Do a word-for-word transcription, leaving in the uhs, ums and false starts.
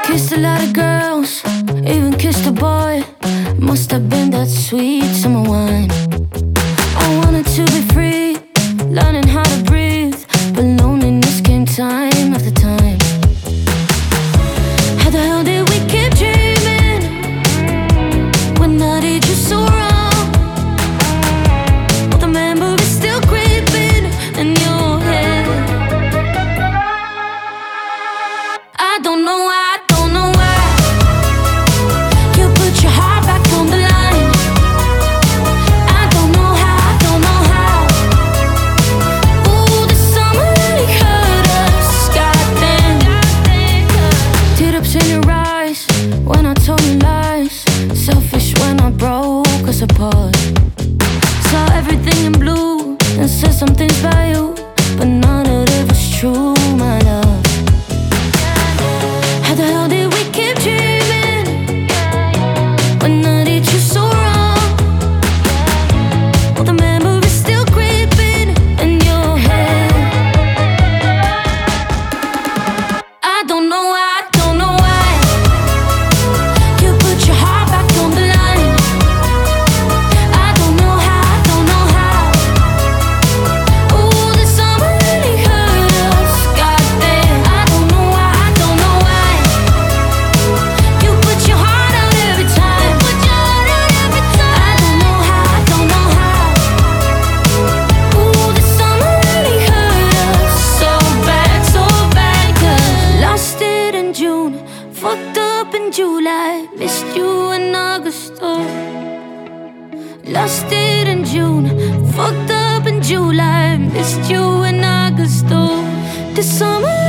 Kissed a lot of girls, even kissed a boy. Must have been that sweet summer wine. I wanted to be free, learning how to breathe, but loneliness came time after time. How the hell did we keep dreaming when I did you so wrong? But the memory still creeping in your head. I don't know why. When I told you lies, selfish when I broke us apart. Saw everything in blue and said some things about you, but none of it was true, my love. How the hell did we keep dreaming when I did you so wrong? Well, the memory's still creeping in your head. I don't know why. Fucked up in July, missed you in August, oh. Lost it in June, fucked up in July, missed you in August, oh. This summer